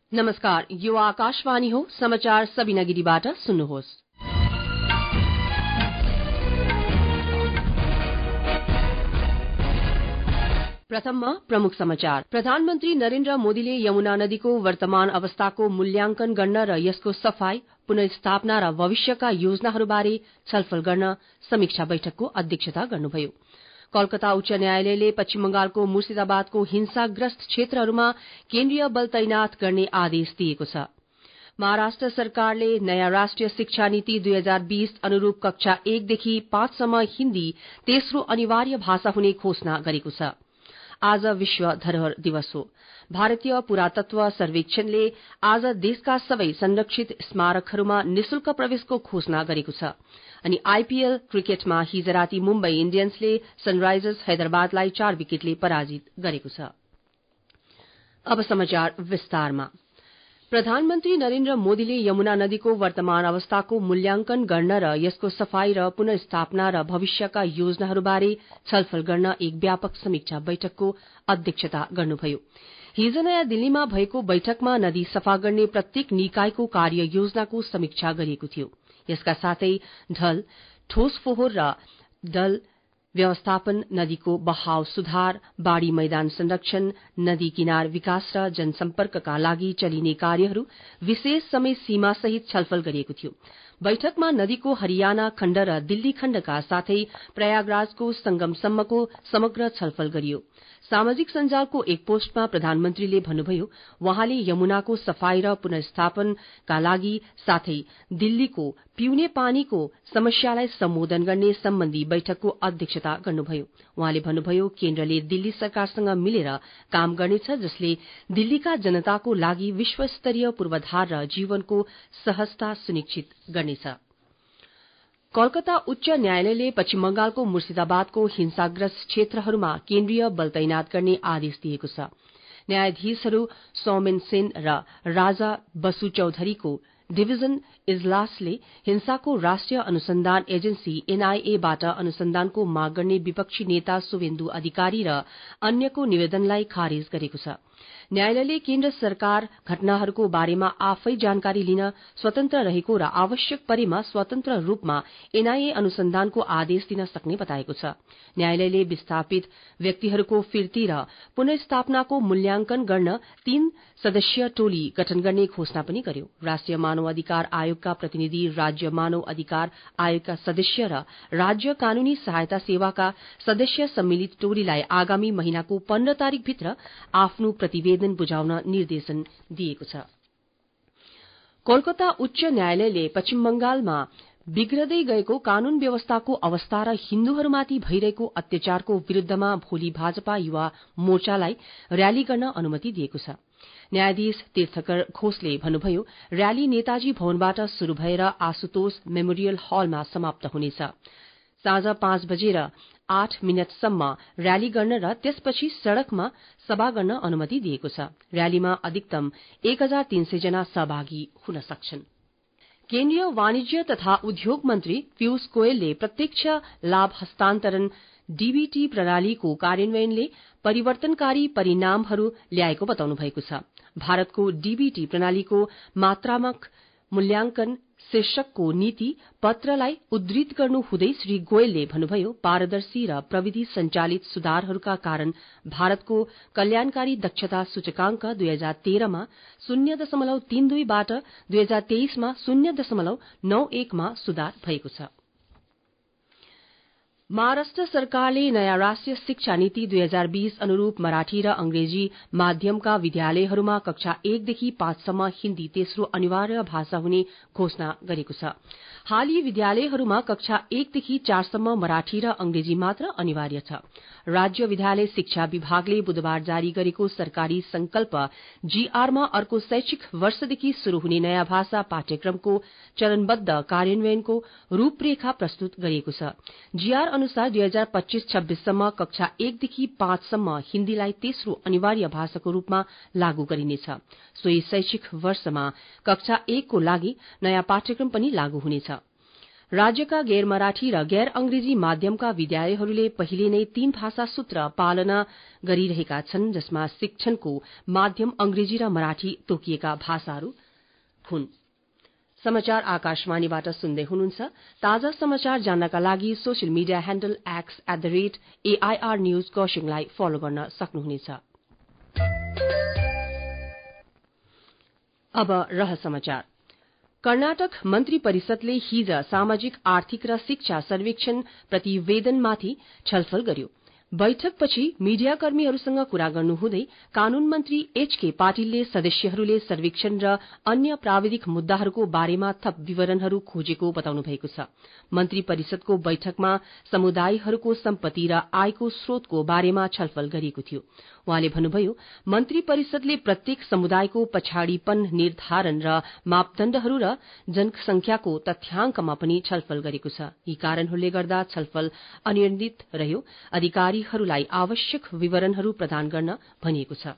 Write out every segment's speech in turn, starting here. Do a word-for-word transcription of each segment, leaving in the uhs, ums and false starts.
नमस्कार, यो आकाशवाणी हो। समाचार सबिना गिरीबाट सुन्नुहोस्। प्रथममा प्रमुख समाचार। प्रधानमन्त्री नरेन्द्र मोदीले यमुना नदीको वर्तमान अवस्थाको मूल्याङ्कन गर्न र यसको सफाई, पुनर्स्थापना र भविष्यका योजनाहरूबारे छलफल गर्न समीक्षा बैठकको अध्यक्षता गर्नुभयो। कलकत्ता उच्च न्यायालयले पश्चिम बंगालको मुर्शिदाबादको हिंसाग्रस्त क्षेत्रहरूमा केन्द्रीय बल तैनात गर्ने आदेश दिएको छ। महाराष्ट्र सरकारले नयाँ राष्ट्रिय शिक्षा नीति दुई हजार बीस अनुरूप कक्षा एकदेखि पाँचसम्म हिन्दी तेस्रो अनिवार्य भाषा हुने घोषणा गरेको छ। आज विश्व धरोहर दिवस हो। भारतीय पुरातत्व सर्वेक्षणले आज देशका सबै संरक्षित स्मारकहरूमा निशुल्क प्रवेशको घोषणा गरेको छ। अनि आईपीएल क्रिकेटमा हिज राति मुम्बई इण्डियन्सले सनराइजर्स हैदराबादलाई चार विकेटले पराजित गरेको छ। अब समाचार विस्तारमा। प्रधानमन्त्री नरेन्द्र मोदीले यमुना नदीको वर्तमान अवस्थाको मूल्याङ्कन गर्न र यसको सफाई र पुनर्स्थापना र भविष्यका योजनाहरूबारे छलफल गर्न एक व्यापक समीक्षा बैठकको अध्यक्षता गर्नुभयो। हिज नयाँ दिल्लीमा भएको बैठकमा नदी सफा गर्ने प्रत्येक निकायको कार्य योजनाको समीक्षा गरिएको थियो। यसका साथै ढल, ठोस फोहोर र ढल व्यवस्थापन, नदीको बहाव सुधार, बाढ़ी मैदान संरक्षण, नदी किनार विकास र जनसम्पर्कका लागि चलिने कार्यहरू विशेष समय सीमा सहित छलफल गरिएको थियो। बैठकमा नदीको हरियाणा खण्ड र दिल्ली खण्डका साथै प्रयागराजको संगमसम्मको समग्र छलफल गरियो। सामाजिक सञ्जालको एक पोस्टमा प्रधानमन्त्रीले भन्नुभयो, वहाँले यमुनाको सफाई र पुनर्स्थापनका लागि साथै दिल्लीको पिउने पानीको समस्यालाई सम्बोधन गर्ने सम्बन्धी बैठकको अध्यक्षता गर्नुभयो। वहाँले भन्नुभयो, केन्द्रले दिल्ली सरकारसँग मिलेर काम गर्नेछ, जसले दिल्लीका जनताको लागि विश्वस्तरीय पूर्वाधार र जीवनको सहजता सुनिश्चित गर्नेछ। कलकत्ता उच्च न्यायालयले पश्चिम बंगालको मुर्शिदाबादको हिंसाग्रस्त क्षेत्रहरूमा केन्द्रीय बल तैनात गर्ने आदेश दिएको छ। न्यायाधीशहरू सौमेन सेन र राजा बसु चौधरीको डिभिजन इजलासले हिंसाको राष्ट्रिय अनुसन्धान एजेन्सी एनआईए बाट अनुसन्धानको माग गर्ने विपक्षी नेता शुभेन्दु अधिकारी र अन्यको निवेदनलाई खारेज गरेको छ। न्यायालयले केन्द्र सरकार घटनाहरूको बारेमा आफै जानकारी लिन स्वतन्त्र रहेको र आवश्यक परेमा स्वतन्त्र रूपमा एनआईए अनुसन्धानको आदेश दिन सक्ने बताएको छ। न्यायालयले विस्थापित व्यक्तिहरूको फिर्ती र पुनर्स्थापनाको मूल्याङ्कन गर्न तीन सदस्यीय टोली गठन गर्ने घोषणा पनि गर्यो। राष्ट्रिय मानव अधिकार आयोगका प्रतिनिधि, राज्य मानव अधिकार आयोगका सदस्य र राज्य कानूनी सहायता सेवाका सदस्य सम्मिलित टोलीलाई आगामी महिनाको पन्ध्र तारीकभित्र आफ्नो प्रतिवेदन बुझाउन निर्देशन दिएको छ। कोलकाता उच्च न्यायालयले पश्चिम बंगालमा बिग्रदै गएको कानून व्यवस्थाको अवस्था र हिन्दूहरूमाथि भइरहेको अत्याचारको विरूद्धमा भोलि भाजपा युवा मोर्चालाई रयाली गर्न अनुमति दिएको छ। न्यायाधीश तीर्थकर घोषले भन्नुभयो, रयाली नेताजी भवनबाट शुरू भएर आशुतोष मेमोरियल हलमा समाप्त हुनेछ। साँझ पाँच बजेर आठ मिनटसम्म रयाली गर्न र त्यसपछि सड़कमा सभा गर्न अनुमति दिएको छ। रयालीमा अधिकतम एक हजार तीन सय जना सहभागी हुन सक्छन्। केन्द्रीय वाणिज्य तथा उद्योग मन्त्री पीयूष गोयलले प्रत्यक्ष लाभ हस्तान्तरण डीबीटी प्रणालीको कार्यान्वयनले परिवर्तनकारी परिणामहरू ल्याएको बताउनु भएको छ। भारतको डीबीटी प्रणालीको मात्रात्मक मूल्याङ्कन शीर्षकको नीति पत्रलाई उद्धृत गर्नुहुँदै श्री गोयलले भन्नुभयो, पारदर्शी र प्रविधि संचालित सुधारहरूका कारण भारतको कल्याणकारी दक्षता सूचकांक दुई हजार तेह्रमा शून्य दशमलव तीन दुईबाट दुई हजार तेइसमा शून्य दशमलव नौ एकमा सुधार भएको छ। महाराष्ट्र सरकारले नयाँ राष्ट्रिय शिक्षा नीति दुई हजार बीस अनुरूप मराठी र अंग्रेजी माध्यमका विद्यालयहरूमा कक्षा एकदेखि पाँचसम्म हिन्दी तेस्रो अनिवार्य भाषा हुने घोषणा गरेको छ। हाल यी विद्यालयहरूमा कक्षा एकदेखि चारसम्म मराठी र अंग्रेजी मात्र अनिवार्य छ। राज्य विद्यालय शिक्षा विभागले बुधबार जारी गरेको सरकारी संकल्प जीआरमा अर्को शैक्षिक वर्षदेखि शुरू हुने नयाँ भाषा पाठ्यक्रमको चरणबद्ध कार्यान्वयनको रूपरेखा प्रस्तुत गरिएको छ। जीआर अनुसार दुई हजार पच्चीस छब्बीससम्म कक्षा एकदेखि पाँचसम्म हिन्दीलाई तेस्रो अनिवार्य भाषाको रूपमा लागू गरिनेछ। सोही शैक्षिक वर्षमा कक्षा एकको लागि नयाँ पाठ्यक्रम पनि लागू हुनेछ। राज्यका गैर मराठी र गैर अंग्रेजी माध्यमका विद्यालयहरूले पहिले नै तीन भाषा सूत्र पालना गरिरहेका छन्, जसमा शिक्षणको माध्यम अंग्रेजी र मराठी तोकिएका भाषाहरू हुन्। समाचार आकाशवाणीबाट सुन्दै हुनुहुन्छ। ताजा समाचार जान्नका लागि social media handle X at the rate AIR news खरसाङलाई फलो गर्न सक्नुहुनेछ। अब रह समाचार। कर्नाटक मन्त्री परिषदले हिज सामाजिक आर्थिक र शिक्षा सर्वेक्षण प्रतिवेदनमाथि छलफल गर्यो। बैठकपछि मीडियाकर्मीहरूसँग कुरा गर्नुहुँदै कानून मन्त्री एचके पाटिलले सदस्यहरूले सर्वेक्षण र अन्य प्राविधिक मुद्दाहरूको बारेमा थप विवरणहरू खोजेको बताउनु भएको छ। मन्त्री परिषदको बैठकमा समुदायहरूको सम्पत्ति र आयको स्रोतको बारेमा छलफल गरिएको थियो। उहाँले भन्नुभयो, मन्त्री परिषदले प्रत्येक समुदायको पछाड़ीपन निर्धारण र मापदण्डहरू र जनसंख्याको तथ्याङ्कमा पनि छलफल गरेको छ। यी कारणहरूले गर्दा छलफल अनिर्णित रह्यो। अधिकारीहरूलाई आवश्यक विवरणहरू प्रदान गर्न भनिएको छ।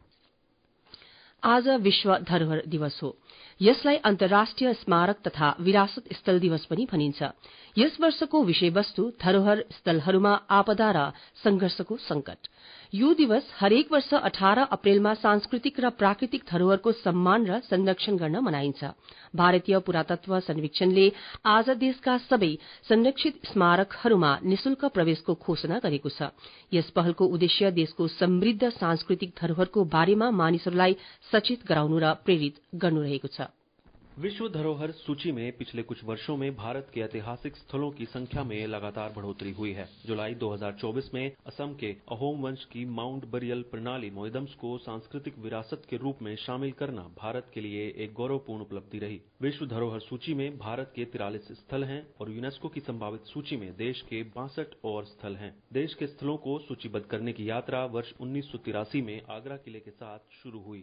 आज विश्व धरोहर दिवस हो। यसलाई अन्तर्राष्ट्रिय स्मारक तथा विरासत स्थल दिवस पनि भनिन्छ। यस वर्षको विषयवस्तु धरोहर स्थलहरूमा आपदा र संघर्षको संकट। यो दिवस हरेक वर्ष अठारह अप्रेलमा सांस्कृतिक र प्राकृतिक धरोहरको सम्मान र संरक्षण गर्न मनाइन्छ। भारतीय पुरातत्व सर्वेक्षणले आज देशका सबै संरक्षित स्मारकहरूमा निशुल्क प्रवेशको घोषणा गरेको छ। यस पहलको उद्देश्य देशको समृद्ध सांस्कृतिक धरोहरको बारेमा मानिसहरूलाई सचेत गराउनु र प्रेरित गर्नु रहेको छ। विश्व धरोहर सूची में पिछले कुछ वर्षों में भारत के ऐतिहासिक स्थलों की संख्या में लगातार बढ़ोतरी हुई है। जुलाई दो हज़ार चौबीस में असम के अहोम वंश की माउंट बरियल प्रणाली मोइदम्स को सांस्कृतिक विरासत के रूप में शामिल करना भारत के लिए एक गौरवपूर्ण उपलब्धि रही। विश्व धरोहर सूची में भारत के तिरालीस स्थल हैं और यूनेस्को की संभावित सूची में देश के बासठ और स्थल हैं। देश के स्थलों को सूचीबद्ध करने की यात्रा वर्ष उन्नीस सौ तिरासी में आगरा किले के साथ शुरू हुई।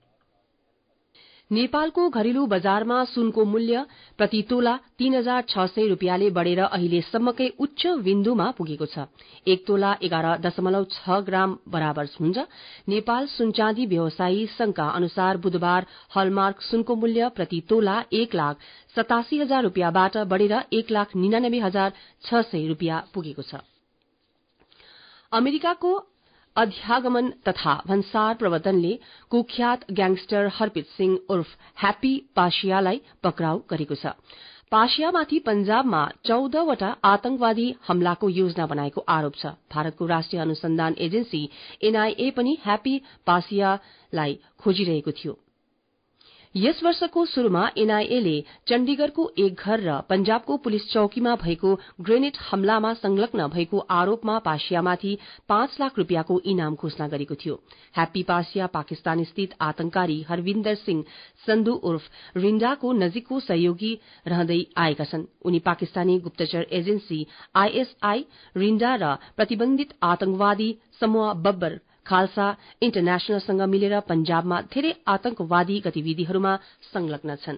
नेपालको घरेलु बजारमा सुनको मूल्य प्रति तोला तीन हजार छ सय रूपियाँले बढ़ेर अहिलेसम्मकै उच्च बिन्दुमा पुगेको छ। एक तोला एघार दशमलव छ ग्राम बराबर हुन्छ। नेपाल सुनचाँदी व्यवसायी संघका अनुसार बुधबार हलमार्क सुनको मूल्य प्रति तोला एक लाख सतासी हजार रूपियाँबाट बढ़ेर एक लाख निनानब्बे हजार छ सय रूपियाँ पुगेको छ। अमेरिकाको अध्यागमन तथा भन्सार प्रवर्तनले कुख्यात ग्याङस्टर हरप्रीत सिंह उर्फ ह्याप्पी पाशियालाई पक्राउ गरेको छ। पाशियामाथि पंजाबमा चौधवटा आतंकवादी हमलाको योजना बनाएको आरोप छ। भारतको राष्ट्रिय अनुसन्धान एजेन्सी एनआईए पनि ह्याप्पी पाशियालाई खोजिरहेको थियो। यस वर्षको शुरूमा एनआईएले चण्डीगढ़को एक घर र पंजाबको पुलिस चौकीमा भएको ग्रेनेड हमलामा संलग्न भएको आरोपमा पाशियामाथि पाँच लाख रूपियाँको इनाम घोषणा गरेको थियो। ह्याप्पी पाशिया पाकिस्तान स्थित आतंककारी हरविन्दर सिंह सन्धु उर्फ रिन्डाको नजिकको सहयोगी रहँदै आएका छन्। उनी पाकिस्तानी गुप्तचर एजेन्सी आईएसआई, रिन्डा र प्रतिबन्धित आतंकवादी समूह बब्बर खालसा इन्टरनेशनलसँग मिलेर पंजाबमा धेरै आतंकवादी गतिविधिहरूमा संलग्न छन्।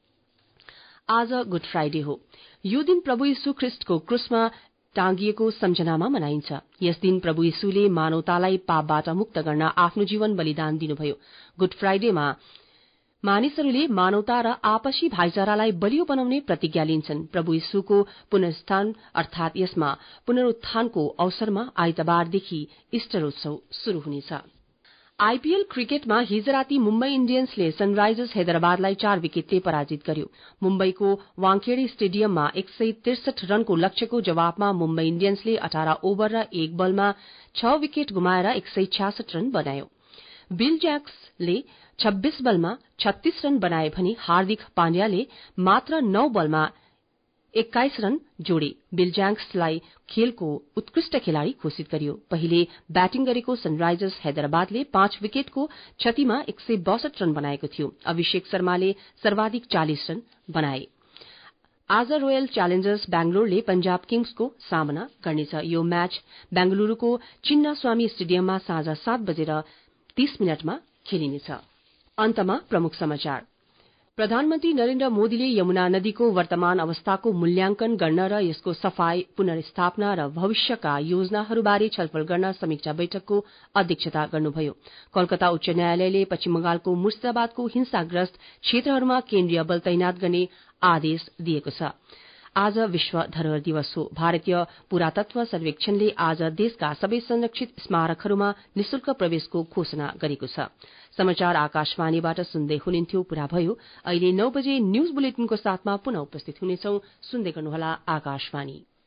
आज गुड फ्राइडे हो। यो दिन प्रभु यीशु ख्रिस्टको क्रूसमा टाँगिएको सम्झनामा मनाइन्छ। यस दिन प्रभु यीशुले मानवतालाई पापबाट मुक्त गर्न आफ्नो जीवन बलिदान दिनुभयो। गुड फ्राइडेमा मानिसहरूले मानवता र आपसी भाइचारालाई बलियो बनाउने प्रतिज्ञा लिन्छन्। प्रभु यीशुको पुनरुत्थान अर्थात यसमा पुनरुत्थानको अवसरमा आइतबारदेखि इस्टर उत्सव शुरू हुनेछ। आईपीएल क्रिकेटमा हिज राति मुम्बई इण्डियन्सले सनराइजर्स हैदराबादलाई चार विकेटले पराजित गर्यो। मुम्बईको वाङखेड़े स्टेडियममा एक सय त्रिसठी रनको लक्ष्यको जवाबमा मुम्बई इण्डियन्सले अठारह ओभर र एक बलमा छ विकेट गुमाएर एक सय छ्यासठी रन बनायो। बिल ज्याक्सले छब्बीस बलमा छत्तीस रन बनाए भने हार्दिक पाण्ड्याले मात्र नौ बलमा एक्काइस रन जोड़े। बिल ज्याक्सलाई खेलको उत्कृष्ट खेलाड़ी घोषित गरियो। पहिले ब्याटिङ गरेको सनराइजर्स हैदराबादले पाँच विकेटको क्षतिमा एक सय बासठी रन बनाएको थियो। अभिषेक शर्माले सर्वाधिक चालिस रन बनाए। आज रोयल च्यालेन्जर्स बेंगलोरले पंजाब किङ्सको सामना गर्नेछ। यो म्याच बेंगलुरूको चिन्नास्वामी स्टेडियममा साँझ सात बजेर तीस मिनटमा खेलिनेछ। अन्तमा प्रमुख समाचार। प्रधानमन्त्री नरेन्द्र मोदीले यमुना नदीको वर्तमान अवस्थाको मूल्याङ्कन गर्न र यसको सफाई, पुनर्स्थापना र भविष्यका योजनाहरूबारे छलफल गर्न समीक्षा बैठकको अध्यक्षता गर्नुभयो। कोलकाता उच्च न्यायालयले पश्चिम बंगालको मुर्शिदाबादको हिंसाग्रस्त क्षेत्रहरूमा केन्द्रीय बल तैनात गर्ने आदेश दिएको छ। आज विश्व धरोहर दिवस हो। भारतीय पुरातत्व सर्वेक्षणले आज देशका सबै संरक्षित स्मारकहरूमा निशुल्क प्रवेशको घोषणा गरेको छ। समाचार आकाशवाणीबाट सुन्दै हुनुहुन्थ्यो। पूरा भयो। अहिले नौ बजे न्यूज बुलेटिनको साथमा पुनः उपस्थित हुनेछौं। सुन्दै गर्नुहोला आकाशवाणी।